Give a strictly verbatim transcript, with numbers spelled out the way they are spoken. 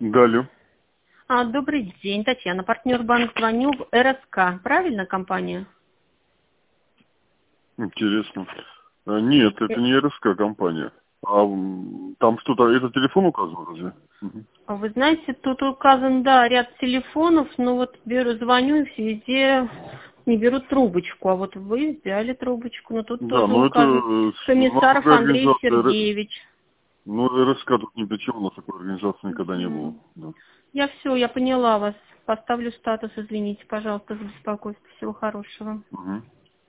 Да, алло. А, добрый день, Татьяна, партнер банк, звоню в РСК. Правильно компания? Интересно. А, Нет, Э, это не РСК компания. А м, там что-то, это телефон указан разве? Мгм. а Вы знаете, тут указан, да, ряд телефонов, но вот беру, звоню, и все везде не берут трубочку. А вот вы взяли трубочку, но тут Да, тоже но это указан э, с- у нас Комиссаров такая Андрей организация, Р- Сергеевич. ну РСК тут ни при чем, у нас такой организации никогда не было. Мгм. Да. Я все, я поняла вас. Поставлю статус, извините, пожалуйста, за беспокойство. Всего хорошего. Мгм.